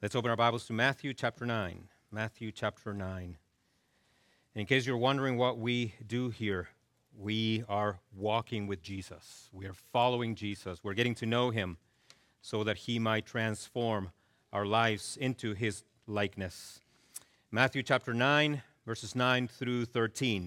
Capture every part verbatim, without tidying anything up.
Let's open our Bibles to Matthew chapter nine. Matthew chapter nine. And in case you're wondering what we do here, we are walking with Jesus. We are following Jesus. We're getting to know him so that he might transform our lives into his likeness. Matthew chapter nine, verses nine through thirteen.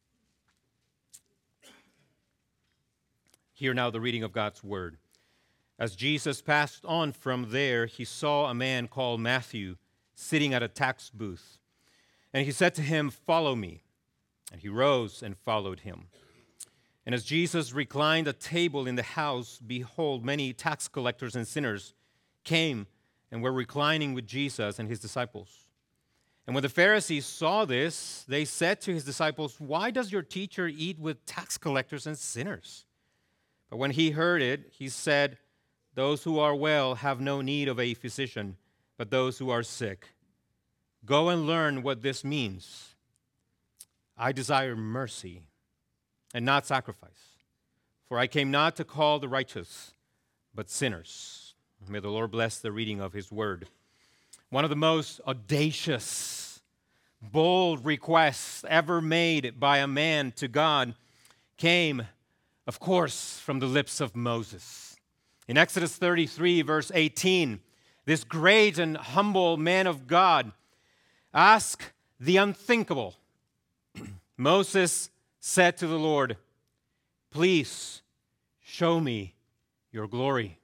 Hear now the reading of God's word. As Jesus passed on from there, he saw a man called Matthew sitting at a tax booth. And he said to him, "Follow me." And he rose and followed him. And as Jesus reclined at table in the house, behold, many tax collectors and sinners came and were reclining with Jesus and his disciples. And when the Pharisees saw this, they said to his disciples, "Why does your teacher eat with tax collectors and sinners?" But when he heard it, he said, "Those who are well have no need of a physician, but those who are sick. Go and learn what this means. I desire mercy and not sacrifice, for I came not to call the righteous, but sinners." May the Lord bless the reading of his word. One of the most audacious, bold requests ever made by a man to God came, of course, from the lips of Moses. In Exodus thirty-three, verse eighteen, this great and humble man of God asked the unthinkable. Moses said to the Lord, "Please show me your glory."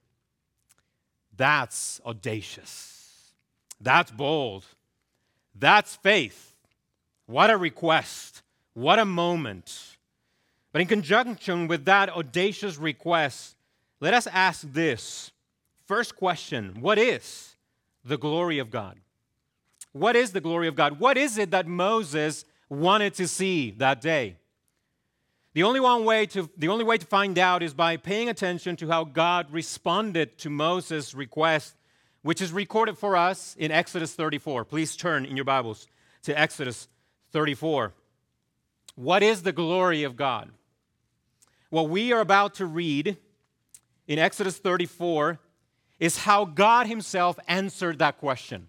That's audacious. That's bold. That's faith. What a request. What a moment. But in conjunction with that audacious request, let us ask this. First question, what is the glory of God? What is the glory of God? What is it that Moses wanted to see that day? The only one way to, the only way to find out is by paying attention to how God responded to Moses' request, which is recorded for us in Exodus thirty-four. Please turn in your Bibles to Exodus thirty-four. What is the glory of God? What we are about to read in Exodus thirty-four is how God himself answered that question.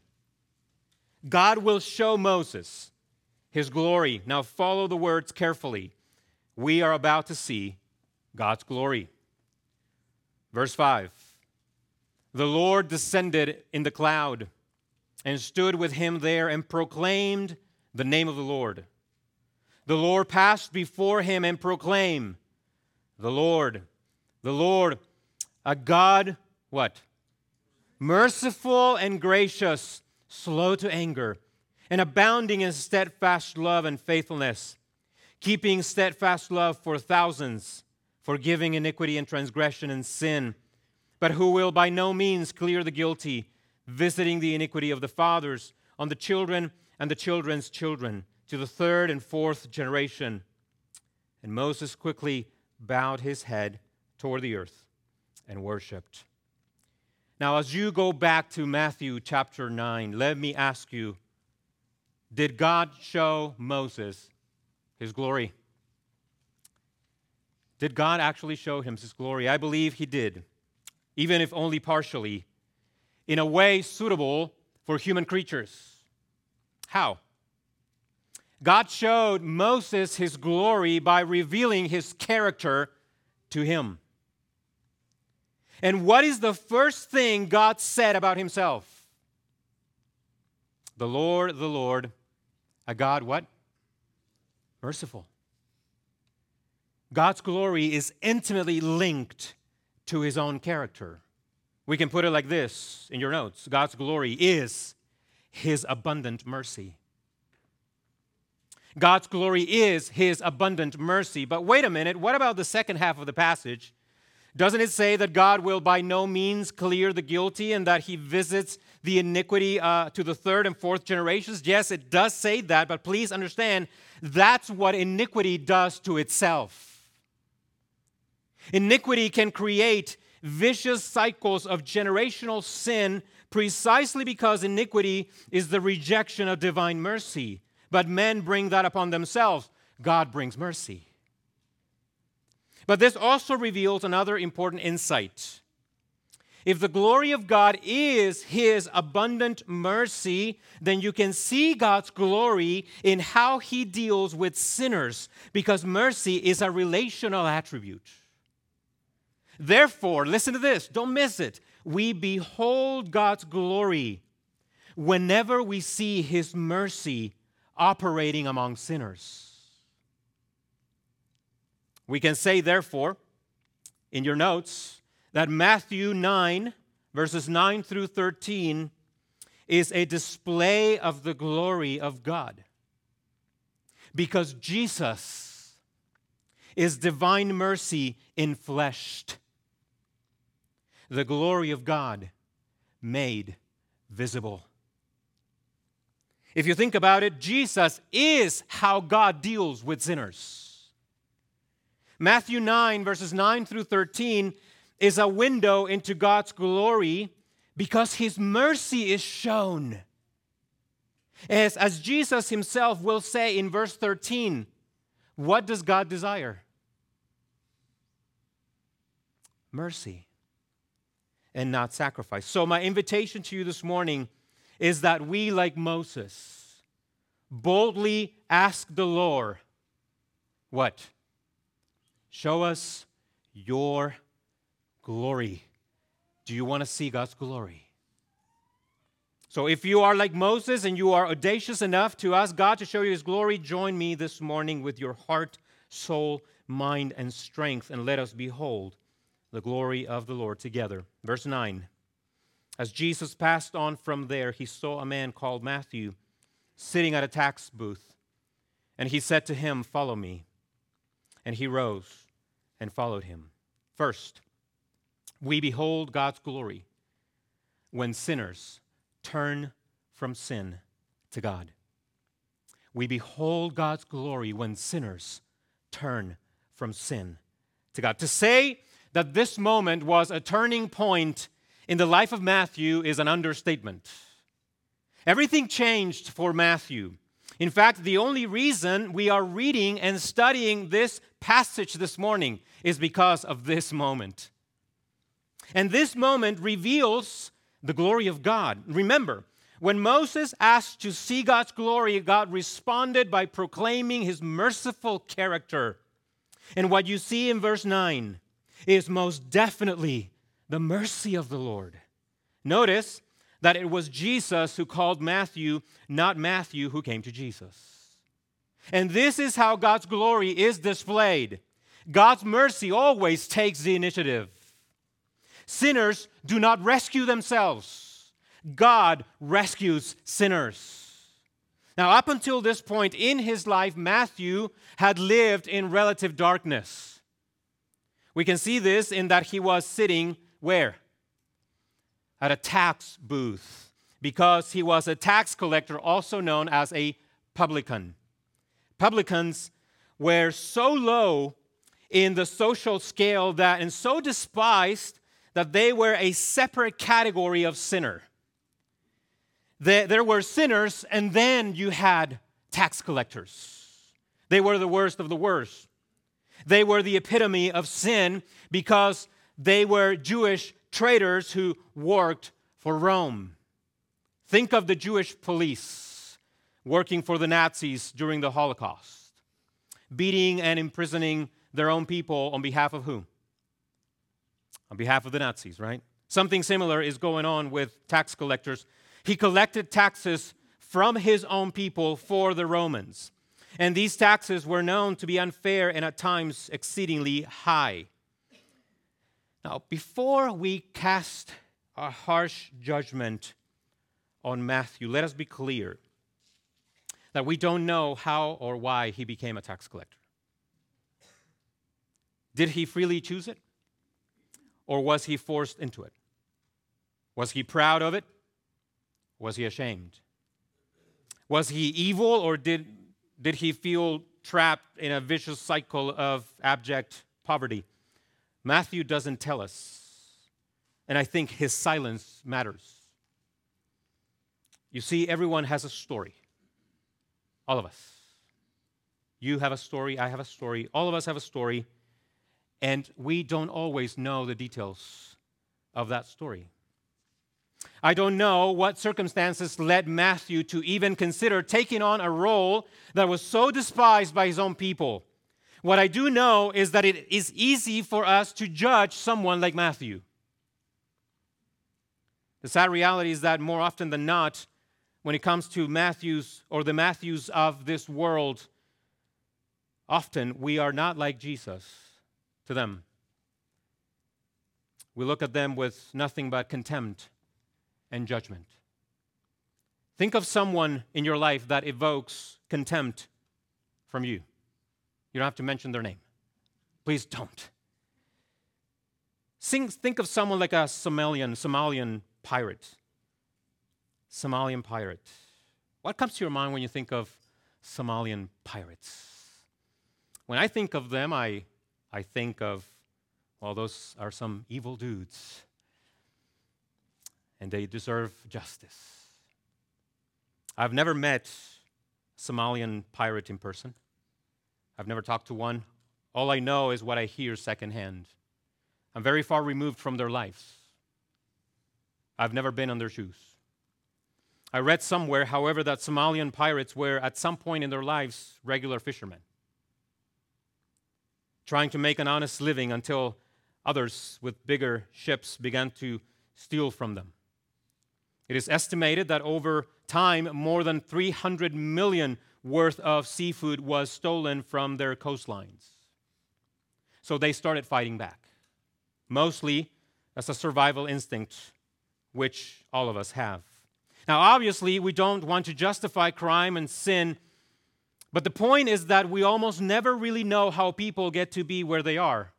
God will show Moses his glory. Now follow the words carefully. We are about to see God's glory. Verse five. The Lord descended in the cloud and stood with him there and proclaimed the name of the Lord. The Lord passed before him and proclaimed, "The Lord, the Lord, a God," what? "Merciful and gracious, slow to anger, and abounding in steadfast love and faithfulness, keeping steadfast love for thousands, forgiving iniquity and transgression and sin, but who will by no means clear the guilty, visiting the iniquity of the fathers on the children and the children's children, to the third and fourth generation." And Moses quickly bowed his head toward the earth and worshipped. Now, as you go back to Matthew chapter nine, let me ask you, did God show Moses his glory? Did God actually show him his glory? I believe he did, even if only partially, in a way suitable for human creatures. How? God showed Moses his glory by revealing his character to him. And what is the first thing God said about himself? The Lord, the Lord, a God what? Merciful. God's glory is intimately linked to his own character. We can put it like this in your notes. God's glory is his abundant mercy. God's glory is his abundant mercy. But wait a minute, what about the second half of the passage? Doesn't it say that God will by no means clear the guilty and that he visits the iniquity uh, to the third and fourth generations? Yes, it does say that, but please understand, that's what iniquity does to itself. Iniquity can create vicious cycles of generational sin precisely because iniquity is the rejection of divine mercy. But men bring that upon themselves. God brings mercy. But this also reveals another important insight. If the glory of God is His abundant mercy, then you can see God's glory in how He deals with sinners, because mercy is a relational attribute. Therefore, listen to this, don't miss it. We behold God's glory whenever we see His mercy operating among sinners. We can say, therefore, in your notes, that Matthew nine, verses nine through thirteen, is a display of the glory of God. Because Jesus is divine mercy infleshed, the glory of God made visible. If you think about it, Jesus is how God deals with sinners. Matthew nine, verses nine through thirteen, is a window into God's glory because His mercy is shown. As, as Jesus Himself will say in verse thirteen, what does God desire? Mercy and not sacrifice. So my invitation to you this morning is that we, like Moses, boldly ask the Lord, what? Show us your glory. Do you want to see God's glory? So if you are like Moses and you are audacious enough to ask God to show you His glory, join me this morning with your heart, soul, mind, and strength, and let us behold the glory of the Lord together. Verse nine. As Jesus passed on from there, He saw a man called Matthew sitting at a tax booth, and He said to him, "Follow me." And he rose and followed Him. First, we behold God's glory when sinners turn from sin to God. We behold God's glory when sinners turn from sin to God. To say that this moment was a turning point in the life of Matthew is an understatement. Everything changed for Matthew. In fact, the only reason we are reading and studying this passage this morning is because of this moment. And this moment reveals the glory of God. Remember, when Moses asked to see God's glory, God responded by proclaiming His merciful character. And what you see in verse nine is most definitely the mercy of the Lord. Notice that it was Jesus who called Matthew, not Matthew who came to Jesus. And this is how God's glory is displayed. God's mercy always takes the initiative. Sinners do not rescue themselves. God rescues sinners. Now, up until this point in his life, Matthew had lived in relative darkness. We can see this in that he was sitting where? At a tax booth, because he was a tax collector, also known as a publican. Publicans were so low in the social scale that, and so despised, that they were a separate category of sinner. There, there were sinners, and then you had tax collectors. They were the worst of the worst. They were the epitome of sin because they were Jewish traitors who worked for Rome. Think of the Jewish police working for the Nazis during the Holocaust, beating and imprisoning their own people on behalf of whom? On behalf of the Nazis, right? Something similar is going on with tax collectors. He collected taxes from his own people for the Romans. And these taxes were known to be unfair and at times exceedingly high. Now, before we cast a harsh judgment on Matthew, let us be clear that we don't know how or why he became a tax collector. Did he freely choose it? Or was he forced into it? Was he proud of it? Was he ashamed? Was he evil, or did, did he feel trapped in a vicious cycle of abject poverty? Matthew doesn't tell us, and I think his silence matters. You see, everyone has a story. All of us. You have a story, I have a story, all of us have a story, and we don't always know the details of that story. I don't know what circumstances led Matthew to even consider taking on a role that was so despised by his own people. What I do know is that it is easy for us to judge someone like Matthew. The sad reality is that more often than not, when it comes to Matthews or the Matthews of this world, often we are not like Jesus to them. We look at them with nothing but contempt and judgment. Think of someone in your life that evokes contempt from you. You don't have to mention their name. Please don't. Think of someone like a Somalian, Somalian pirate. Somalian pirate. What comes to your mind when you think of Somalian pirates? When I think of them, I, I think of, well, those are some evil dudes. And they deserve justice. I've never met a Somalian pirate in person. I've never talked to one. All I know is what I hear secondhand. I'm very far removed from their lives. I've never been in their shoes. I read somewhere, however, that Somalian pirates were at some point in their lives regular fishermen, trying to make an honest living until others with bigger ships began to steal from them. It is estimated that over time, more than three hundred million worth of seafood was stolen from their coastlines. So they started fighting back, mostly as a survival instinct, which all of us have. Now, obviously, we don't want to justify crime and sin, but the point is that we almost never really know how people get to be where they are.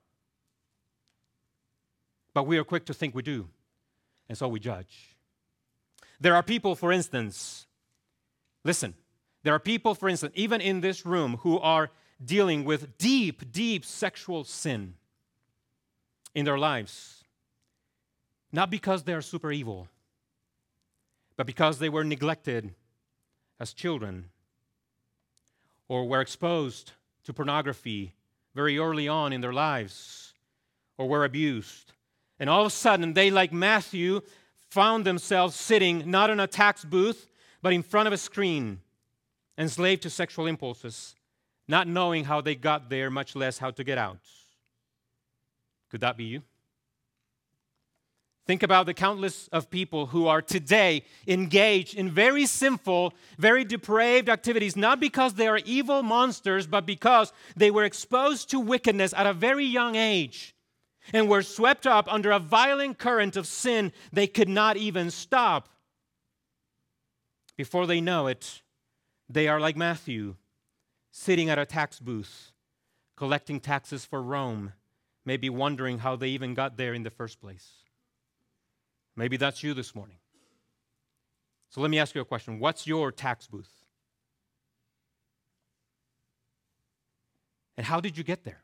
But we are quick to think we do, and so we judge. There are people, for instance, listen, there are people, for instance, even in this room, who are dealing with deep, deep sexual sin in their lives. Not because they are super evil, but because they were neglected as children or were exposed to pornography very early on in their lives or were abused. And all of a sudden, they, like Matthew, found themselves sitting not in a tax booth, but in front of a screen, enslaved to sexual impulses, not knowing how they got there, much less how to get out. Could that be you? Think about the countless of people who are today engaged in very sinful, very depraved activities, not because they are evil monsters, but because they were exposed to wickedness at a very young age and were swept up under a violent current of sin they could not even stop. Before they know it, they are like Matthew, sitting at a tax booth, collecting taxes for Rome, maybe wondering how they even got there in the first place. Maybe that's you this morning. So let me ask you a question. What's your tax booth? And how did you get there?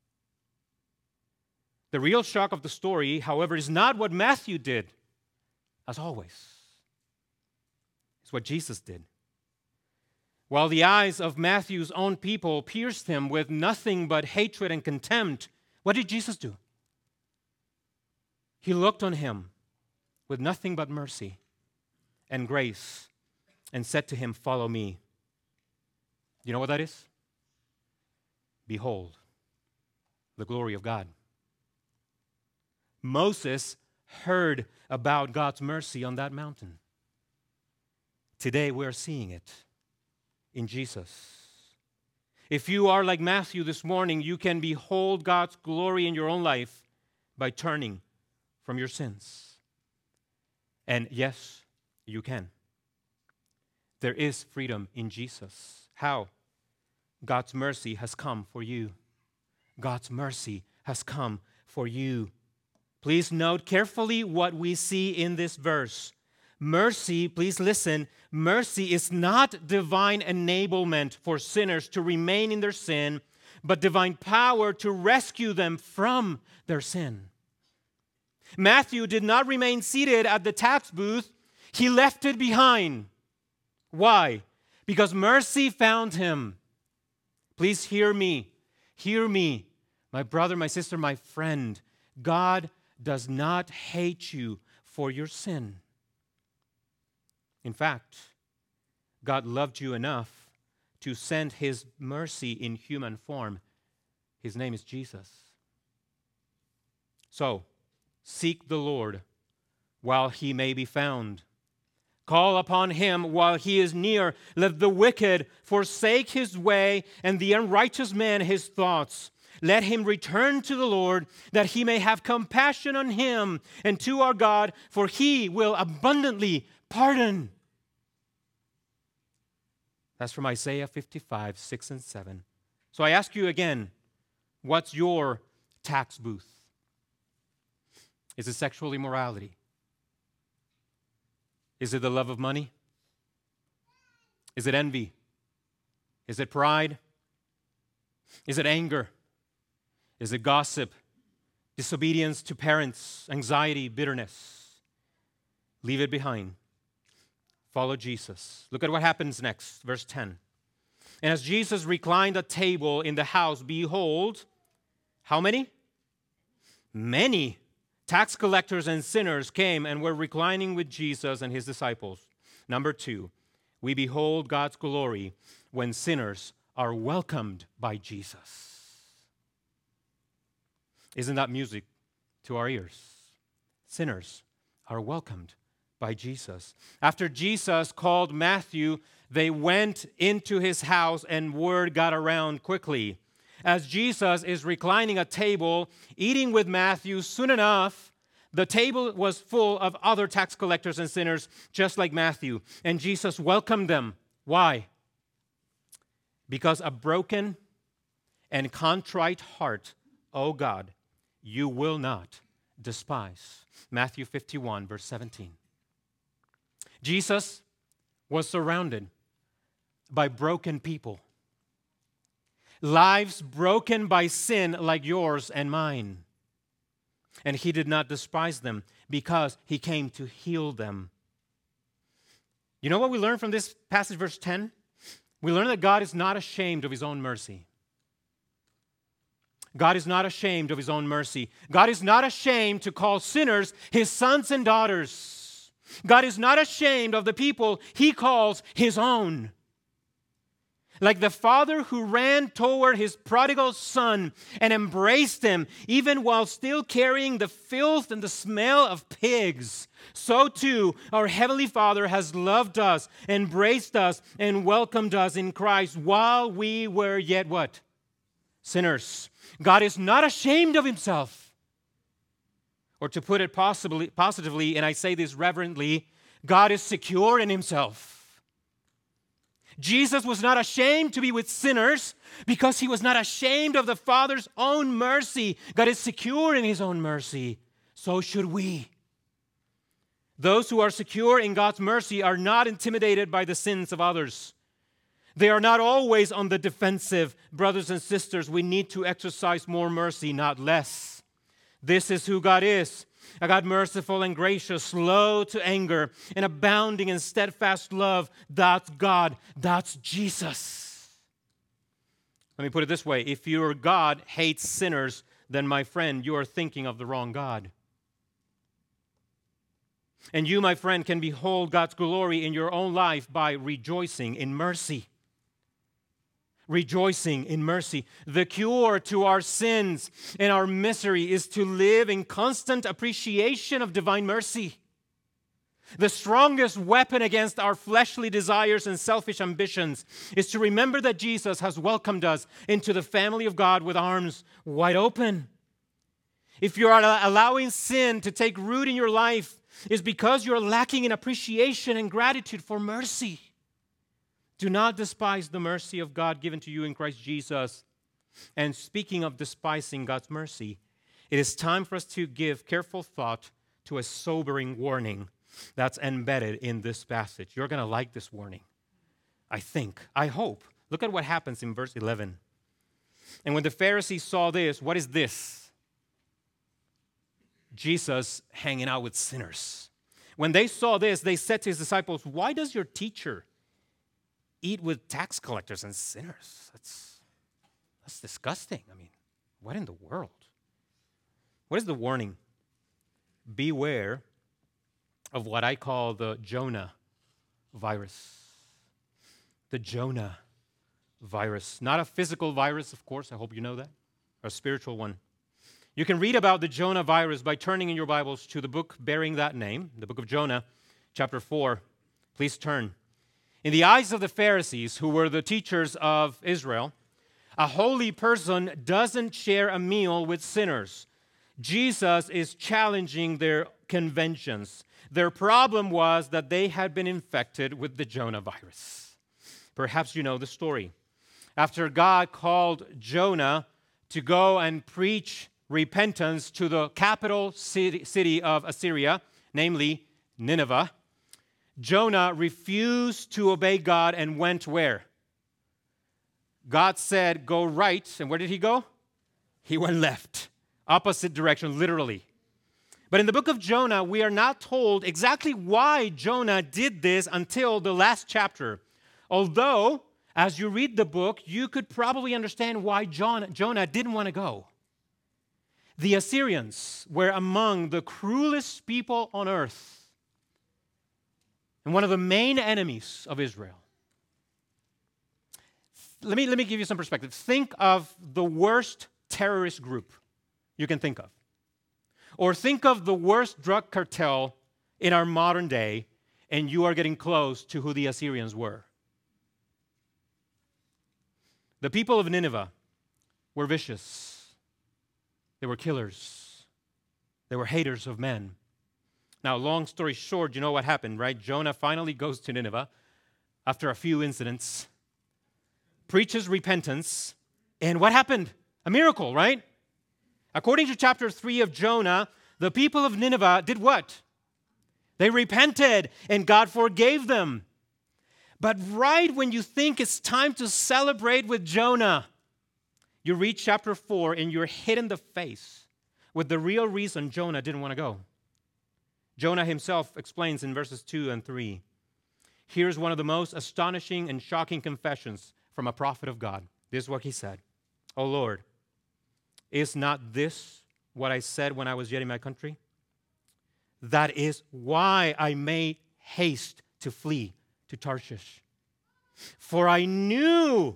The real shock of the story, however, is not what Matthew did, as always. It's what Jesus did. While the eyes of Matthew's own people pierced him with nothing but hatred and contempt, what did Jesus do? He looked on him with nothing but mercy and grace and said to him, "Follow me." You know what that is? Behold, the glory of God. Moses heard about God's mercy on that mountain. Today we're seeing it in Jesus. If you are like Matthew this morning, you can behold God's glory in your own life by turning from your sins. And yes, you can. There is freedom in Jesus. How? God's mercy has come for you. God's mercy has come for you. Please note carefully what we see in this verse. Mercy, please listen, mercy is not divine enablement for sinners to remain in their sin, but divine power to rescue them from their sin. Matthew did not remain seated at the tax booth. He left it behind. Why? Because mercy found him. Please hear me. Hear me. My brother, my sister, my friend. God does not hate you for your sin. In fact, God loved you enough to send His mercy in human form. His name is Jesus. So, seek the Lord while He may be found. Call upon Him while He is near. Let the wicked forsake his way, and the unrighteous man his thoughts. Let him return to the Lord, that He may have compassion on him, and to our God, for He will abundantly pardon. That's from Isaiah fifty-five, six and seven. So I ask you again, what's your tax booth? Is it sexual immorality? Is it the love of money? Is it envy? Is it pride? Is it anger? Is it gossip? Disobedience to parents? Anxiety? Bitterness? Leave it behind. Follow Jesus. Look at what happens next, verse ten. And as Jesus reclined at table in the house, behold, how many? Many tax collectors and sinners came and were reclining with Jesus and His disciples. Number two, we behold God's glory when sinners are welcomed by Jesus. Isn't that music to our ears? Sinners are welcomed by Jesus. After Jesus called Matthew, they went into his house and word got around quickly. As Jesus is reclining at table, eating with Matthew, soon enough, the table was full of other tax collectors and sinners, just like Matthew. And Jesus welcomed them. Why? Because a broken and contrite heart, O God, you will not despise. Matthew fifty-one, verse seventeen. Jesus was surrounded by broken people. Lives broken by sin like yours and mine. And He did not despise them because He came to heal them. You know what we learn from this passage, verse ten? We learn that God is not ashamed of His own mercy. God is not ashamed of His own mercy. God is not ashamed to call sinners His sons and daughters. God is not ashamed of the people He calls His own. Like the father who ran toward his prodigal son and embraced him, even while still carrying the filth and the smell of pigs, so too our Heavenly Father has loved us, embraced us, and welcomed us in Christ while we were yet what? Sinners. God is not ashamed of Himself. Or to put it possibly, positively, and I say this reverently, God is secure in Himself. Jesus was not ashamed to be with sinners because He was not ashamed of the Father's own mercy. God is secure in His own mercy. So should we. Those who are secure in God's mercy are not intimidated by the sins of others. They are not always on the defensive. Brothers and sisters, we need to exercise more mercy, not less. This is who God is, a God merciful and gracious, slow to anger, and abounding in steadfast love. That's God. That's Jesus. Let me put it this way. If your God hates sinners, then, my friend, you are thinking of the wrong God. And you, my friend, can behold God's glory in your own life by rejoicing in mercy. Rejoicing in mercy. The cure to our sins and our misery is to live in constant appreciation of divine mercy. The strongest weapon against our fleshly desires and selfish ambitions is to remember that Jesus has welcomed us into the family of God with arms wide open. If you are allowing sin to take root in your life, it's because you're lacking in appreciation and gratitude for mercy. Do not despise the mercy of God given to you in Christ Jesus. And speaking of despising God's mercy, it is time for us to give careful thought to a sobering warning that's embedded in this passage. You're going to like this warning, I think, I hope. Look at what happens in verse eleven. And when the Pharisees saw this, what is this? Jesus hanging out with sinners. When they saw this, they said to His disciples, "Why does your teacher eat with tax collectors and sinners? That's, that's disgusting. I mean, what in the world?" What is the warning? beware of what I call the Jonah virus. The Jonah virus. Not a physical virus, of course, I hope you know that, a spiritual one. You can read about the Jonah virus by turning in your Bibles to the book bearing that name, the book of Jonah, chapter four. Please turn. In the eyes of the Pharisees, who were the teachers of Israel, a holy person doesn't share a meal with sinners. Jesus is challenging their conventions. Their problem was that they had been infected with the Jonah virus. Perhaps you know the story. After God called Jonah to go and preach repentance to the capital city of Assyria, namely Nineveh, Jonah refused to obey God and went where? God said, go right. And where did he go? He went left. Opposite direction, literally. But in the book of Jonah, we are not told exactly why Jonah did this until the last chapter. Although, as you read the book, you could probably understand why John, Jonah didn't want to go. The Assyrians were among the cruelest people on earth and one of the main enemies of Israel. Let me, let me give you some perspective. Think of the worst terrorist group you can think of. Or think of the worst drug cartel in our modern day, and you are getting close to who the Assyrians were. The people of Nineveh were vicious. They were killers. They were haters of men. Now, long story short, you know what happened, right? Jonah finally goes to Nineveh after a few incidents, preaches repentance, and what happened? A miracle, right? According to chapter three of Jonah, the people of Nineveh did what? They repented, and God forgave them. But right when you think it's time to celebrate with Jonah, you read chapter four and you're hit in the face with the real reason Jonah didn't want to go. Jonah himself explains in verses two and three. Here's one of the most astonishing and shocking confessions from a prophet of God. This is what he said. "O Lord, is not this what I said when I was yet in my country? That is why I made haste to flee to Tarshish. For I knew..."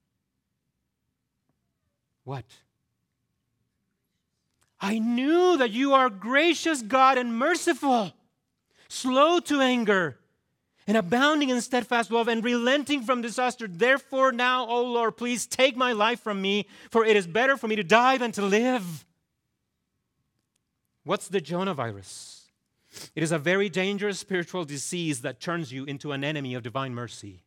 What? "I knew that you are gracious God and merciful, slow to anger, and abounding in steadfast love, and relenting from disaster. Therefore now, O Lord, please take my life from me, for it is better for me to die than to live." What's the Jonah virus? It is a very dangerous spiritual disease that turns you into an enemy of divine mercy.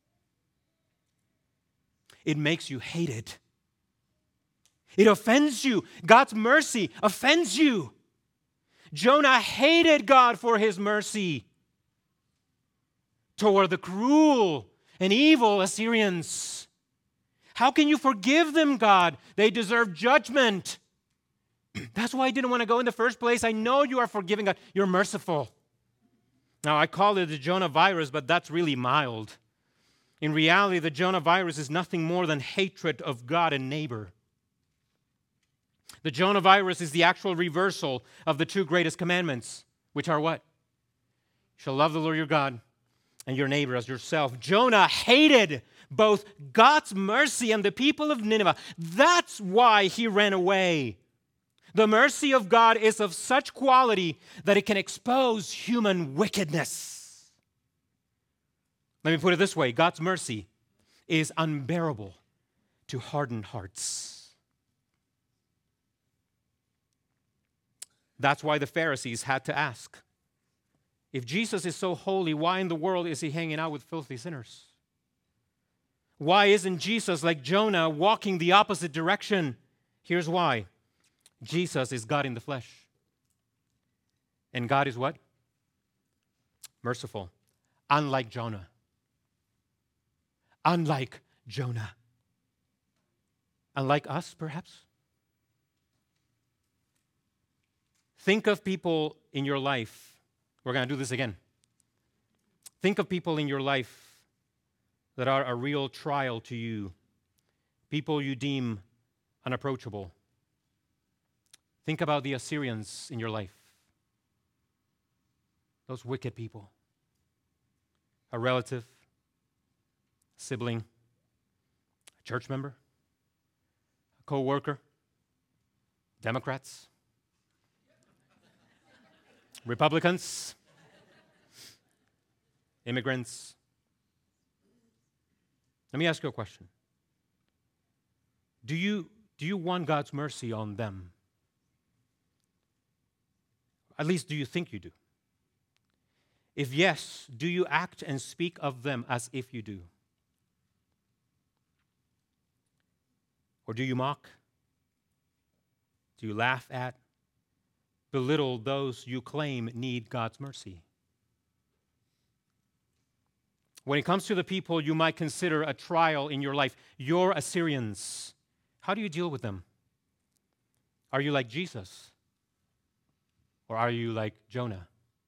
It makes you hate it. It offends you. God's mercy offends you. Jonah hated God for his mercy toward the cruel and evil Assyrians. How can you forgive them, God? They deserve judgment. That's why I didn't want to go in the first place. I know you are forgiving God. You're merciful. Now, I call it the Jonah virus, but that's really mild. In reality, the Jonah virus is nothing more than hatred of God and neighbor. The Jonah virus is the actual reversal of the two greatest commandments, which are what? You shall love the Lord your God and your neighbor as yourself. Jonah hated both God's mercy and the people of Nineveh. That's why he ran away. The mercy of God is of such quality that it can expose human wickedness. Let me put it this way. God's mercy is unbearable to hardened hearts. That's why the Pharisees had to ask, if Jesus is so holy, why in the world is he hanging out with filthy sinners? Why isn't Jesus, like Jonah, walking the opposite direction? Here's why. Jesus is God in the flesh. And God is what? Merciful. Unlike Jonah. Unlike Jonah. Unlike us, perhaps? Think of people in your life. We're going to do this again. Think of people in your life that are a real trial to you. People you deem unapproachable. Think about the Assyrians in your life. those wicked people. A relative, sibling, a church member, a co-worker, Democrats, Republicans, immigrants. Let me ask you a question. Do you, do you want God's mercy on them? At least, do you think you do? If yes, do you act and speak of them as if you do? Or do you mock? Do you laugh at, belittle those you claim need God's mercy? When it comes to the people you might consider a trial in your life, your Assyrians, how do you deal with them? Are you like Jesus? Or are you like Jonah?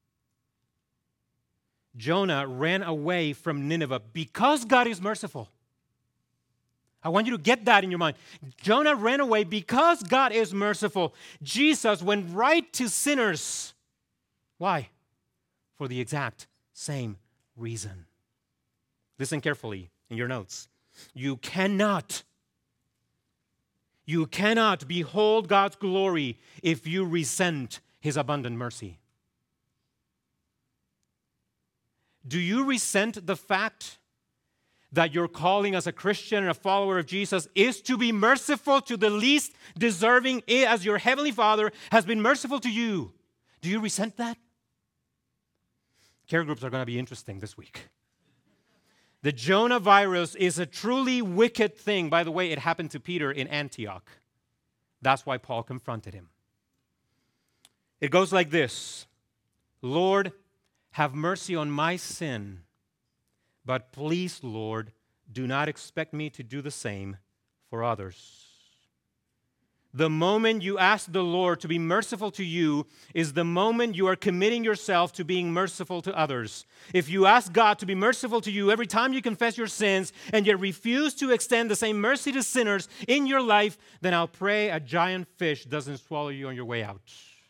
Jonah ran away from Nineveh because God is merciful. I want you to get that in your mind. Jonah ran away because God is merciful. Jesus went right to sinners. Why? For the exact same reason. Listen carefully in your notes. You cannot, you cannot behold God's glory if you resent His abundant mercy. Do you resent the fact that your calling as a Christian and a follower of Jesus is to be merciful to the least deserving, as your Heavenly Father has been merciful to you? Do you resent that? Care groups are going to be interesting this week. The Jonah virus is a truly wicked thing. By the way, it happened to Peter in Antioch. That's why Paul confronted him. It goes like this: Lord, have mercy on my sin, but please, Lord, do not expect me to do the same for others. The moment you ask the Lord to be merciful to you is the moment you are committing yourself to being merciful to others. If you ask God to be merciful to you every time you confess your sins and yet refuse to extend the same mercy to sinners in your life, then I'll pray a giant fish doesn't swallow you on your way out.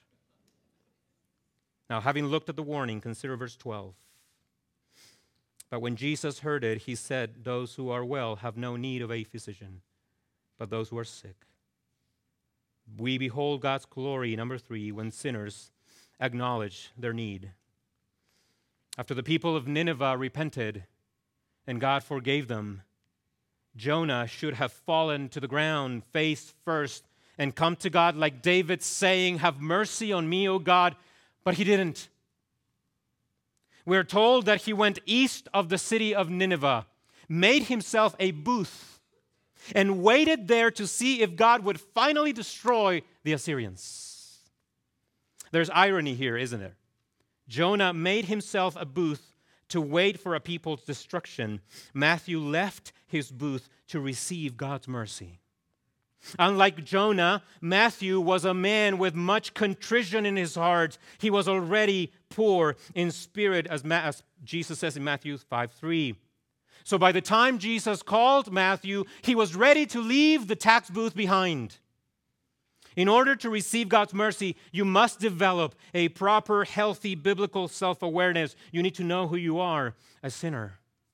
Now, having looked at the warning, consider verse twelve. But when Jesus heard it, he said, those who are well have no need of a physician, but those who are sick. We behold God's glory, number three, when sinners acknowledge their need. After the people of Nineveh repented and God forgave them, Jonah should have fallen to the ground face first and come to God like David, saying, have mercy on me, O God. But he didn't. We're told that he went east of the city of Nineveh, made himself a booth, and waited there to see if God would finally destroy the Assyrians. There's irony here, isn't there? Jonah made himself a booth to wait for a people's destruction. Matthew left his booth to receive God's mercy. Unlike Jonah, Matthew was a man with much contrition in his heart. He was already poor in spirit, as, Ma- as Jesus says in Matthew five three. So by the time Jesus called Matthew, he was ready to leave the tax booth behind. In order to receive God's mercy, you must develop a proper, healthy, biblical self-awareness. You need to know who you are, a sinner.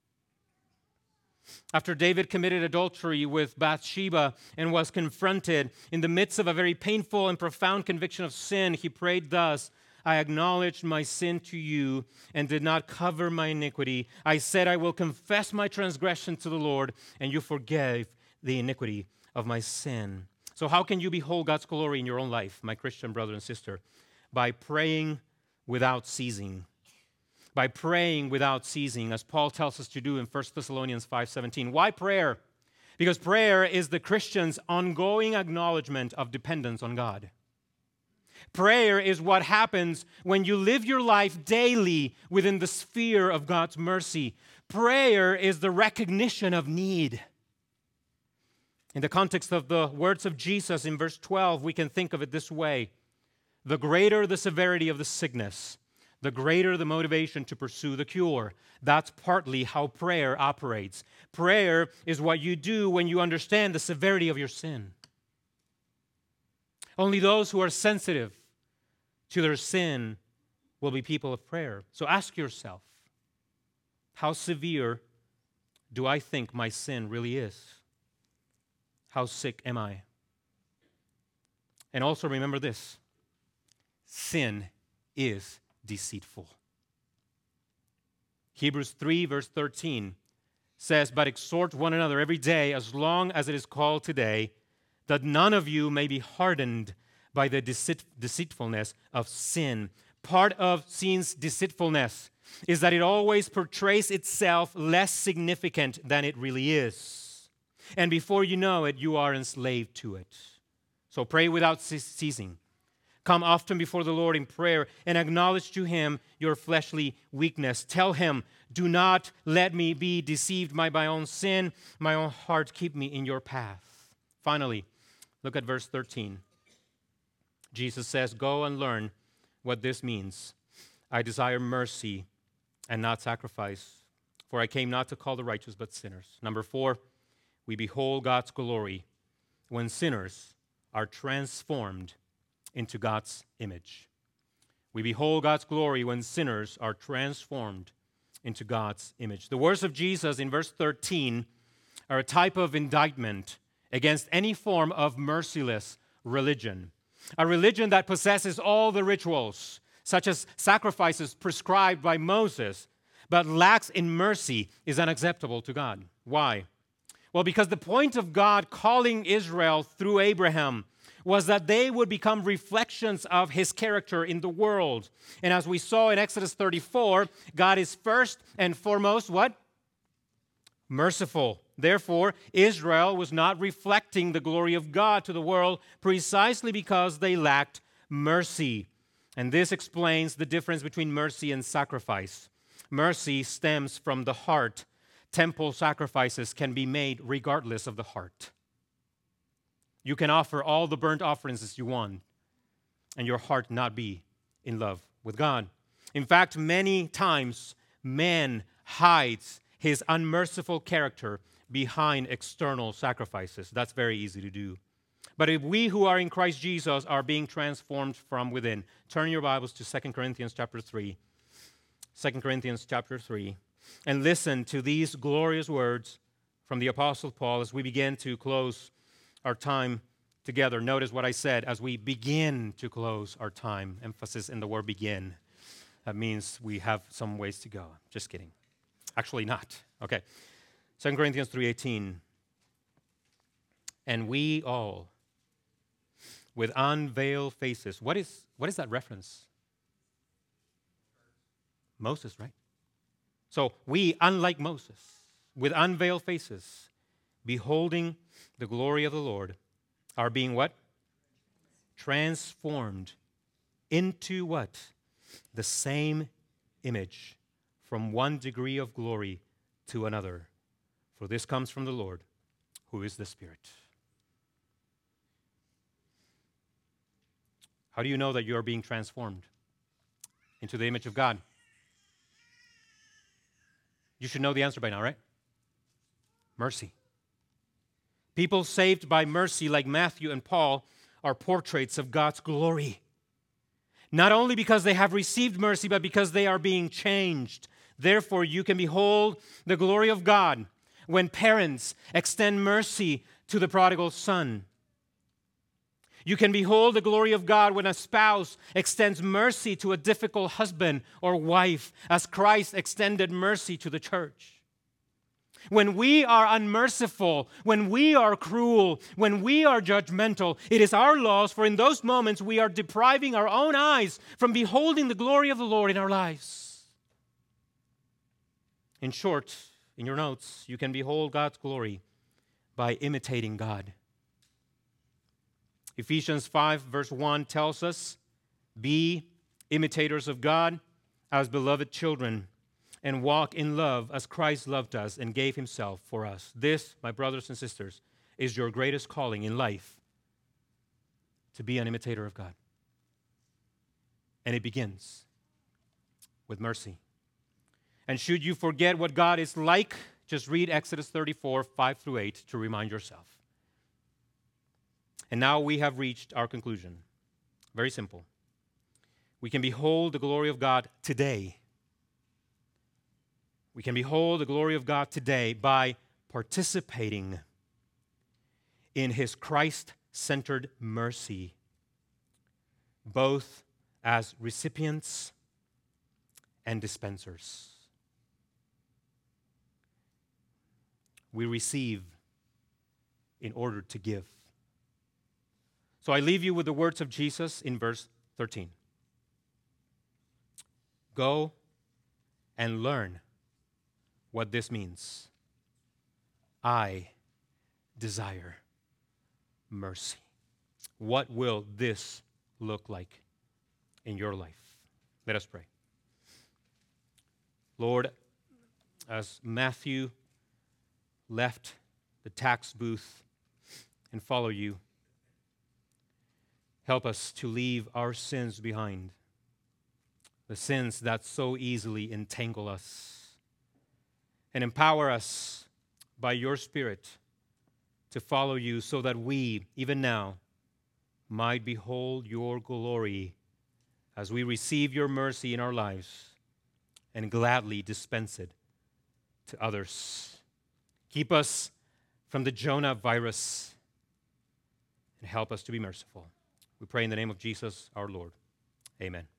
After David committed adultery with Bathsheba and was confronted in the midst of a very painful and profound conviction of sin, he prayed thus, I acknowledged my sin to you and did not cover my iniquity. I said, I will confess my transgression to the Lord, and you forgave the iniquity of my sin. So how can you behold God's glory in your own life, my Christian brother and sister? By praying without ceasing. By praying without ceasing, as Paul tells us to do in First Thessalonians five seventeen. Why prayer? Because prayer is the Christian's ongoing acknowledgement of dependence on God. Prayer is what happens when you live your life daily within the sphere of God's mercy. Prayer is the recognition of need. In the context of the words of Jesus in verse twelve, we can think of it this way. The greater the severity of the sickness, the greater the motivation to pursue the cure. That's partly how prayer operates. Prayer is what you do when you understand the severity of your sin. Only those who are sensitive to their sin will be people of prayer. So ask yourself, how severe do I think my sin really is? How sick am I? And also remember this, sin is deceitful. Hebrews three, verse thirteen says, "But exhort one another every day, as long as it is called today, that none of you may be hardened by the deceit- deceitfulness of sin." Part of sin's deceitfulness is that it always portrays itself less significant than it really is. And before you know it, you are enslaved to it. So pray without ceasing. Come often before the Lord in prayer and acknowledge to Him your fleshly weakness. Tell Him, "Do not let me be deceived by my own sin. My own heart, keep me in your path." Finally, look at verse thirteen. Jesus says, "Go and learn what this means. I desire mercy and not sacrifice, for I came not to call the righteous but sinners." Number four, we behold God's glory when sinners are transformed into God's image. We behold God's glory when sinners are transformed into God's image. The words of Jesus in verse thirteen are a type of indictment against any form of merciless religion. A religion that possesses all the rituals, such as sacrifices prescribed by Moses, but lacks in mercy, is unacceptable to God. Why? Well, because the point of God calling Israel through Abraham was that they would become reflections of His character in the world. And as we saw in Exodus thirty-four, God is first and foremost what? Merciful. Therefore, Israel was not reflecting the glory of God to the world precisely because they lacked mercy. And this explains the difference between mercy and sacrifice. Mercy stems from the heart. Temple sacrifices can be made regardless of the heart. You can offer all the burnt offerings as you want, and your heart not be in love with God. In fact, many times man hides his unmerciful character behind external sacrifices. That's very easy to do. But if we who are in Christ Jesus are being transformed from within, turn your Bibles to Second Corinthians chapter three. Second Corinthians chapter three. And listen to these glorious words from the Apostle Paul as we begin to close our time together. Notice what I said, as we begin to close our time. Emphasis in the word begin. That means we have some ways to go. Just kidding. Actually not. Okay. Second Corinthians three eighteen. "And we all, with unveiled faces." What is, what is that reference? Moses, right? So we, unlike Moses, with unveiled faces, beholding the glory of the Lord, are being what? Transformed into what? The same image, from one degree of glory to another. For this comes from the Lord, who is the Spirit. How do you know that you are being transformed into the image of God? You should know the answer by now, right? Mercy. People saved by mercy, like Matthew and Paul, are portraits of God's glory. Not only because they have received mercy, but because they are being changed. Therefore, you can behold the glory of God when parents extend mercy to the prodigal son. You can behold the glory of God when a spouse extends mercy to a difficult husband or wife, as Christ extended mercy to the church. When we are unmerciful, when we are cruel, when we are judgmental, it is our loss, for in those moments we are depriving our own eyes from beholding the glory of the Lord in our lives. In short, in your notes, you can behold God's glory by imitating God. Ephesians five verse one tells us, "Be imitators of God as beloved children, and walk in love as Christ loved us and gave Himself for us." This, my brothers and sisters, is your greatest calling in life, to be an imitator of God. And it begins with mercy. And should you forget what God is like, just read Exodus thirty-four, five through eight to remind yourself. And now we have reached our conclusion. Very simple. We can behold the glory of God today. We can behold the glory of God today by participating in His Christ-centered mercy, both as recipients and dispensers. We receive in order to give. So I leave you with the words of Jesus in verse thirteen. Go and learn what this means. I desire mercy. What will this look like in your life? Let us pray. Lord, as Matthew left the tax booth and follow you, help us to leave our sins behind, the sins that so easily entangle us, and empower us by your Spirit to follow you so that we, even now, might behold your glory as we receive your mercy in our lives and gladly dispense it to others. Keep us from the Jonah virus and help us to be merciful. We pray in the name of Jesus, our Lord. Amen.